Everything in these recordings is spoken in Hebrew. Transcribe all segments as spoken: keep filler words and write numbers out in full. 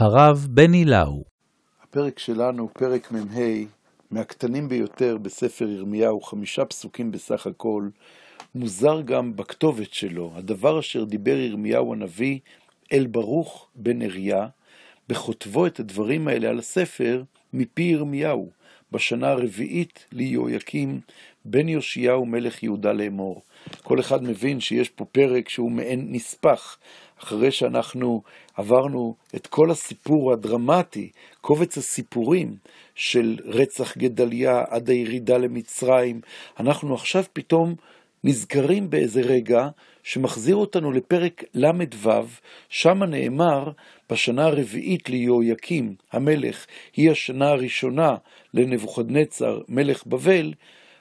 הרב בני לאו. הפרק שלנו, פרק ממ"ה, מהקטנים ביותר בספר ירמיהו, חמישה פסוקים בסך הכל, מוזר גם בכתובת שלו, הדבר אשר דיבר ירמיהו הנביא אל ברוך בן נריה, בכותבו את הדברים האלה על הספר מפי ירמיהו, בשנה הרביעית ליהויקים בן יאשיהו מלך יהודה לאמור. כל אחד מבין שיש פה פרק שהוא מעין נספח, אחרי שאנחנו עברנו את כל הסיפור הדרמטי, קובץ הסיפורים של רצח גדליה עד הירידה למצרים, אנחנו עכשיו פתאום נזכרים באיזה רגע שמחזיר אותנו לפרק למ"ו, שם נאמר בשנה הרביעית ליהויקים המלך, היא השנה הראשונה לנבוכדנצר מלך בבל,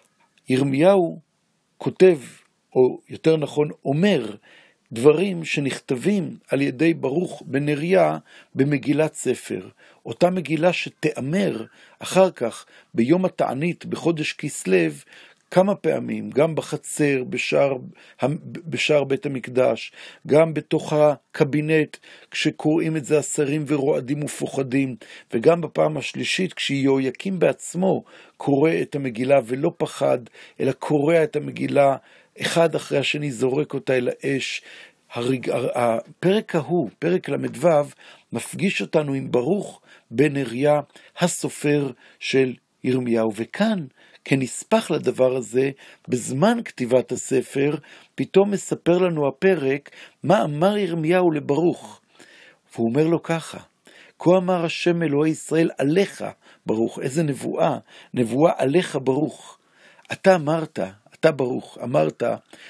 ירמיהו כותב, או יותר נכון אומר, דברים שנכתבים על ידי ברוך בן נריה במגילת ספר. אותה מגילה שתאמר אחר כך ביום התענית בחודש כסלו כמה פעמים, גם בחצר, בשער, בשער בית המקדש, גם בתוך הקבינט, כשקוראים את זה השרים ורועדים ופוחדים, וגם בפעם השלישית, כשיהויקים בעצמו קורא את המגילה ולא פחד, אלא קורא את המגילה, אחד אחרי השני זורק אותה אל האש. הרג... הפרק ההוא, פרק למ"ו, מפגיש אותנו עם ברוך בן נריה, הסופר של ירמיהו, וכאן, כנספח לדבר הזה, בזמן כתיבת הספר, פתאום מספר לנו הפרק מה אמר ירמיהו לברוך. והוא אומר לו ככה, כה אמר השם אלוהי ישראל עליך ברוך, איזה נבואה, נבואה עליך ברוך. אתה אמרת, אתה ברוך, אמרת,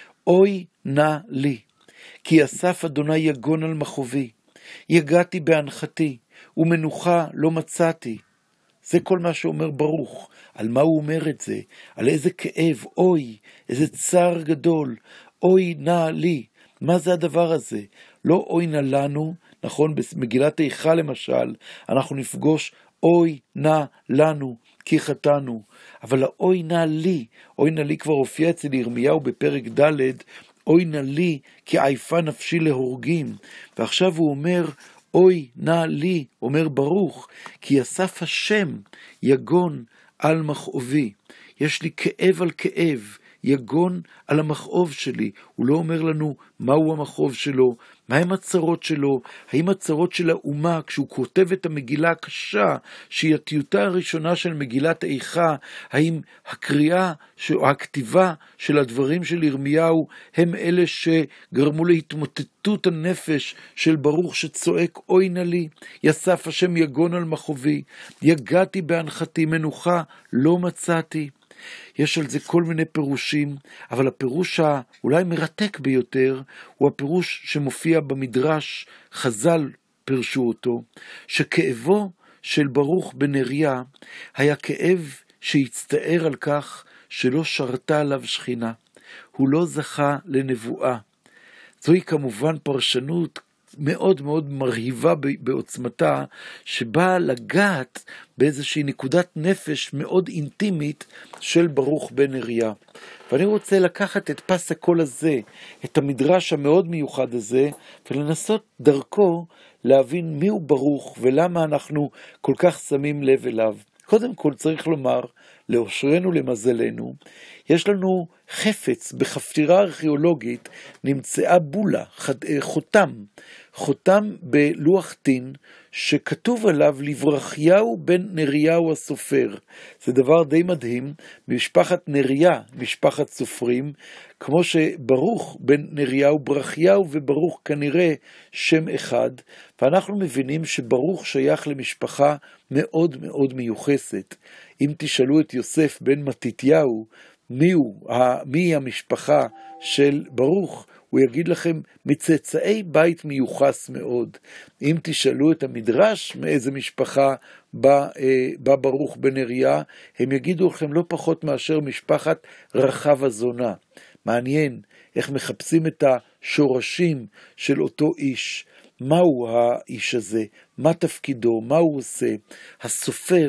אוי נא לי, כי אסף אדוני יגון על מחובי, יגעתי בהנחתי, ומנוחה לא מצאתי. זה כל מה שאומר ברוך. על מה הוא אומר את זה? על איזה כאב, אוי, איזה צער גדול, אוי נא לי. מה זה הדבר הזה? לא אוי נא לנו, נכון, במגילת איכה למשל, אנחנו נפגוש אוי נא לנו, כי חטאנו. אבל האוי נא לי, אוי נא לי כבר הופיע אצל ירמיהו בפרק ד', אוי נא לי, כי עייפה נפשי להורגים. ועכשיו הוא אומר, אוי נא לי, אומר ברוך, כי אסף השם יגון על מכאובי. יש לי כאב על כאב, יגון על המכאוב שלי. הוא לא אומר לנו מהו המכאוב שלו, מהם הצרות שלו, האם הצרות של האומה, כשהוא כותב את המגילה הקשה, שהיא הטיוטה הראשונה של מגילת איכה, האם הקריאה או הכתיבה של הדברים של ירמיהו, הם אלה שגרמו להתמוטטות הנפש של ברוך שצועק אוי נא לי, יסף השם יגון על מכאובי, יגעתי בהנחתי, מנוחה לא מצאתי. יש על זה כל מיני פירושים, אבל הפירוש האולי מרתק ביותר, הוא הפירוש שמופיע במדרש, חז"ל פירשו אותו, שכאבו של ברוך בן נריה היה כאב שהצטער על כך שלא שרתה עליו שכינה, הוא לא זכה לנבואה. זוהי כמובן פרשנות מאוד מאוד מרהיבה בעוצמתה, שבאה לגעת באיזושהי נקודת נפש מאוד אינטימית של ברוך בן נריה. ואני רוצה לקחת את פס הקול הזה, את המדרש המאוד מיוחד הזה, ולנסות דרכו להבין מיהו ברוך ולמה אנחנו כל כך שמים לב אליו. קודם כל צריך לומר, לאושרנו למזלנו, יש לנו חפץ בחפירה ארכיאולוגית, נמצאה בולה, חותם, חותם בלוח טין, שכתוב עליו לברכיהו בן נריהו הסופר. זה דבר די מדהים, משפחת נריה, משפחת סופרים, כמו שברוך בן נריהו, ברכיהו וברוך כנראה שם אחד, ואנחנו מבינים שברוך שייך למשפחה מאוד מאוד מיוחסת. אם תשאלו את יוסף בן מתתיהו, מי הוא, מי המשפחה של ברוך, הוא יגיד לכם מצאצאי בית מיוחס מאוד. אם תשאלו את המדרש מאיזה משפחה בא, בא ברוך בן נריה, הם יגידו לכם לא פחות מאשר משפחת רחב הזונה. מעניין איך מחפשים את השורשים של אותו איש. מהו האיש הזה? מה תפקידו? מה הוא עושה? הסופר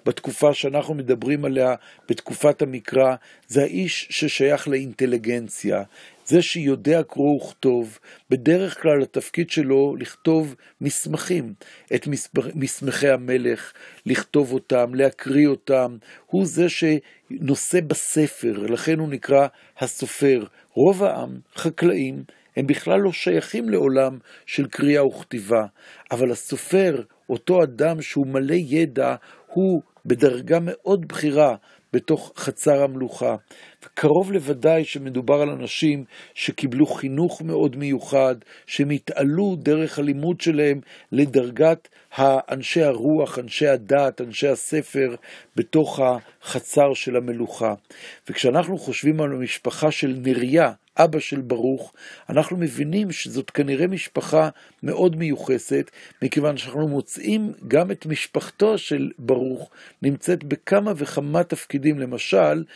בתקופה שאנחנו מדברים עליה, בתקופת המקרא, זה האיש ששייך לאינטליגנציה, זה שיודע קרוא וכתוב. בדרך כלל התפקיד שלו לכתוב מסמכים, את מסמכי המלך, לכתוב אותם, להקריא אותם, הוא זה שנושא בספר, לכן הוא נקרא הסופר. רוב העם, חקלאים, הם בכלל לא שייכים לעולם של קריאה וכתיבה, אבל הסופר, אותו אדם שהוא מלא ידע, הוא בדרגה מאוד בכירה בתוך חצר המלוכה. וקרוב לוודאי שמדובר על אנשים שקיבלו חינוך מאוד מיוחד, שהם התעלו דרך הלימוד שלהם לדרגת האנשי הרוח, אנשי הדת, אנשי הספר, בתוך החצר של המלוכה. וכשאנחנו חושבים על המשפחה של נריה, אבא של ברוך, אנחנו מבינים שזאת כנראה משפחה מאוד מיוחסת, מכיוון שאנחנו מוצאים גם את משפחתו של ברוך, נמצאת בכמה וכמה תפקידים. למשל,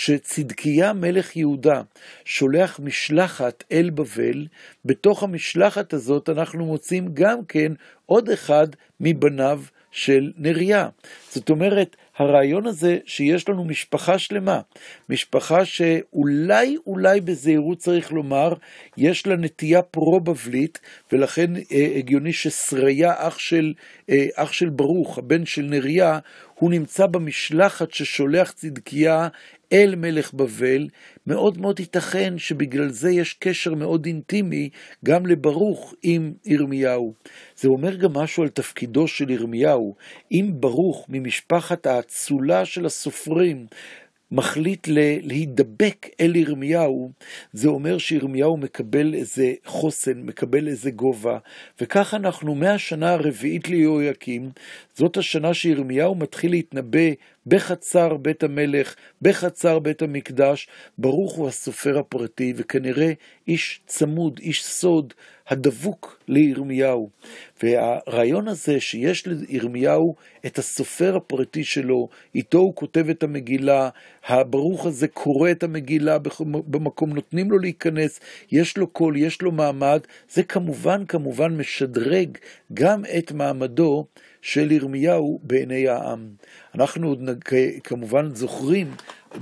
כשצדקיה מלך יהודה שולח משלחת אל בבל, בתוך המשלחת הזאת אנחנו מוצאים גם כן עוד אחד מבניו של נריה. זאת אומרת, הרעיון הזה שיש לנו משפחה שלמה, משפחה שאולי אולי בזהירות צריך לומר, יש לה נטייה פרו-בבלית, ולכן אה, הגיוני ששריה, אח של, אה, אח של ברוך, הבן של נריה, הוא נמצא במשלחת ששולח צדקיה אל מלך בבל. מאוד מאוד ייתכן שבגלל זה יש קשר מאוד אינטימי גם לברוך עם ירמיהו. זה אומר גם משהו על תפקידו של ירמיהו. אם ברוך ממשפחת האצולה של הסופרים מחליט להידבק אל ירמיהו, זה אומר שירמיהו מקבל איזה חוסן, מקבל איזה גובה, וכך אנחנו מהשנה הרביעית ליהויקים, זאת השנה שירמיהו מתחיל להתנבא בחצר בית המלך, בחצר בית המקדש. ברוך הוא הסופר הפרטי, וכנראה איש צמוד, איש סוד, הדבוק לירמיהו. והרעיון הזה שיש לירמיהו את הסופר הפרטי שלו, איתו הוא כותב את המגילה, הברוך הזה קורא את המגילה במקום, נותנים לו להיכנס, יש לו קול, יש לו מעמד, זה כמובן כמובן משדרג גם את מעמדו של ירמיהו בעיני העם. אנחנו עוד כמובן זוכרים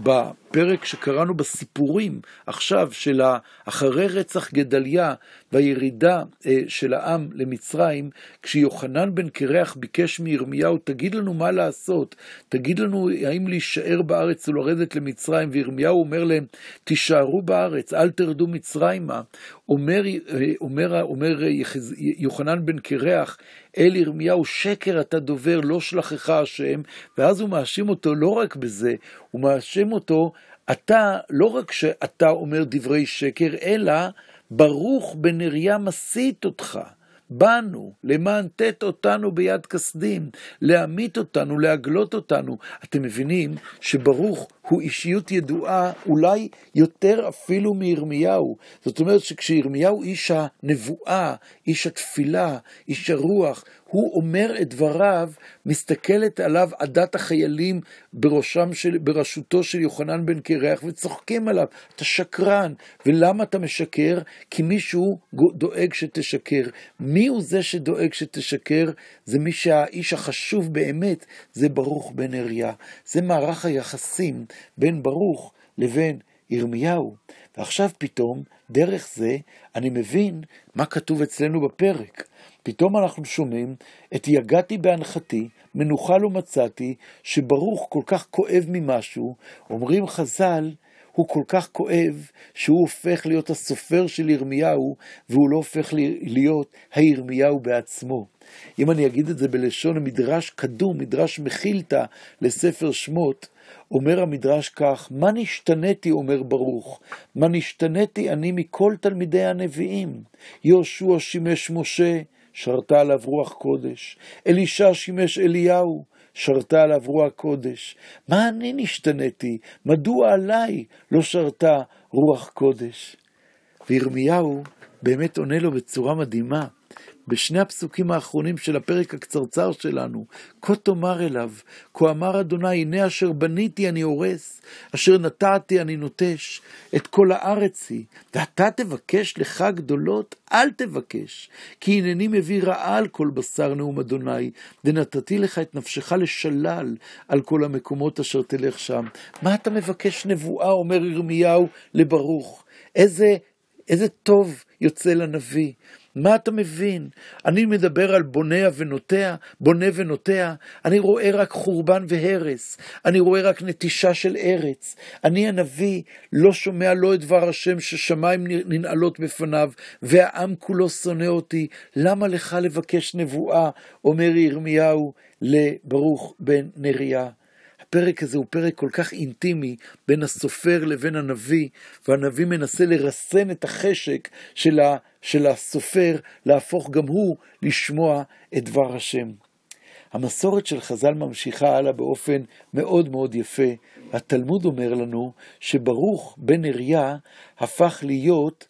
בפרק שקראנו בסיפורים עכשיו של אחרי רצח גדליה והירידה של העם למצרים, כשיוחנן בן קרח ביקש מירמיהו, תגיד לנו מה לעשות, תגיד לנו האם להישאר בארץ או לרדת למצרים, וירמיהו אומר להם, תישארו בארץ, אל תרדו מצרימה. אומר, אומר, אומר יוחנן בן קרח אל ירמיהו, שקר אתה דובר, לא שלחך השם. ואז הוא מאשים אותו לא רק בזה, הוא מאשים אותו, אתה, לא רק שאתה אומר דברי שקר, אלא ברוך בנריה מסית אותך, בנו, למען תת אותנו ביד כסדים, להמית אותנו, להגלות אותנו. אתם מבינים שברוך הוא אישיות ידועה, אולי יותר אפילו מירמיהו. זאת אומרת שכשירמיהו איש הנבואה, איש התפילה, איש הרוח, הוא אומר את דבריו, מסתכלת עליו עדת החיילים בראשם של, בראשותו של יוחנן בן קרח, וצוחקים עליו, אתה שקרן. ולמה אתה משקר? כי מישהו דואג שתשקר. מי הוא זה שדואג שתשקר? זה מי שהאיש החשוב באמת, זה ברוך בן נריה. זה מערך היחסים בין ברוך לבין ירמיהו. ועכשיו פתאום, דרך זה, אני מבין מה כתוב אצלנו בפרק. פתאום אנחנו שומעים את יגעתי בהנחתי, מנוחה לא מצאתי, שברוך כל כך כואב ממשהו. אומרים חז"ל, הוא כל כך כואב שהוא הופך להיות הסופר של ירמיהו, והוא לא הופך להיות הירמיהו בעצמו. אם אני אגיד את זה בלשון המדרש קדום, מדרש מחילתא לספר שמות, אומר המדרש כך, מה נשתניתי, אומר ברוך, מה נשתניתי אני מכל תלמידי הנביאים. יהושע שימש משה, שרתה עליו רוח קודש. אלישע שימש אליהו, שרתה עליו רוח קודש. מה אני נשתניתי? מדוע עליי לא שרתה רוח קודש? וירמיהו באמת עונה לו בצורה מדהימה. בשני הפסוקים האחרונים של הפרק הקצרצר שלנו, כה תאמר אליו, כה אמר אדוני, הנה אשר בניתי אני הורס, אשר נטעתי אני נוטש, את כל הארץ היא, ואתה תבקש לך גדולות, אל תבקש, כי הנני מביא רעה על כל בשר נאום אדוני, ונתתי לך את נפשך לשלל על כל המקומות אשר תלך שם. מה אתה מבקש נבואה, אומר ירמיהו לברוך? איזה, איזה טוב יוצא לנביא. מה אתה מבין? אני מדבר על בוניה ונוטיה, בונה ונוטיה, אני רואה רק חורבן והרס, אני רואה רק נטישה של ארץ, אני הנביא לא שומע לא את דבר השם ששמיים ננעלות בפניו, והעם כולו שונא אותי, למה לך לבקש נבואה, אומר ירמיהו לברוך בן נריה. הפרק הזה הוא פרק כל כך אינטימי בין הסופר לבין הנביא, והנביא מנסה לרסן את החשק של, ה, של הסופר, להפוך גם הוא לשמוע את דבר השם. המסורת של חז"ל ממשיכה הלאה באופן מאוד מאוד יפה. התלמוד אומר לנו שברוך בן נריה הפך להיות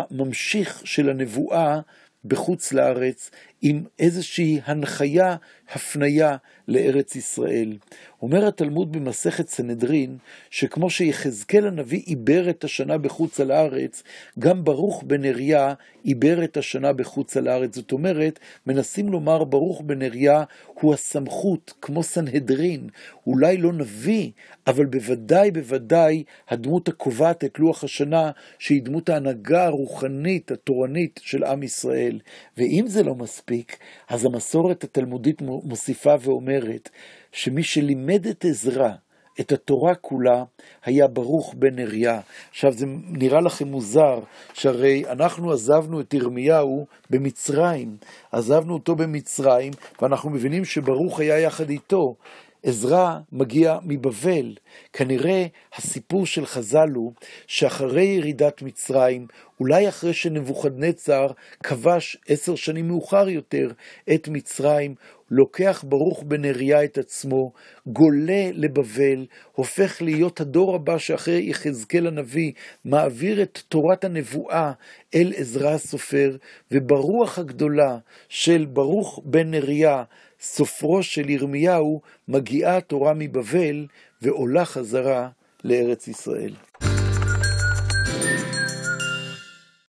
הממשיך של הנבואה בחוץ לארץ, עם איזושהי הנחיה, הפניה לארץ ישראל. אומר התלמוד במסכת סנהדרין, שכמו שיחזקאל הנביא עיבר את השנה בחוץ על הארץ, גם ברוך בן נריה עיבר את השנה בחוץ על הארץ. זאת אומרת, מנסים לומר ברוך בן נריה הוא הסמכות, כמו סנהדרין, אולי לא נביא, אבל בוודאי בוודאי הדמות הקובעת את לוח השנה, שהיא דמות ההנהגה הרוחנית, התורנית של עם ישראל. ואם זה לא מספיק, אז המסורת התלמודית מוסיפה ואומרת, שמי שלימד את עזרא, את התורה כולה, היה ברוך בן נריה. עכשיו זה נראה לכם מוזר, שהרי אנחנו עזבנו את ירמיהו במצרים, עזבנו אותו במצרים, ואנחנו מבינים שברוך היה יחד איתו. עזרא מגיע מבבל. כנראה הסיפור של חז"ל הוא שאחרי ירידת מצרים, אולי אחרי שנבוכדנצר כבש עשר שנים מאוחר יותר את מצרים, לוקח ברוך בן נריה את עצמו, גולה לבבל, הופך להיות הדור הבא שאחרי יחזקאל הנביא, מעביר את תורת הנבואה אל עזרא הסופר, וברוח הגדולה של ברוך בן נריה, סופרו של ירמיהו, מגיעה התורה מבבל ועולה חזרה לארץ ישראל.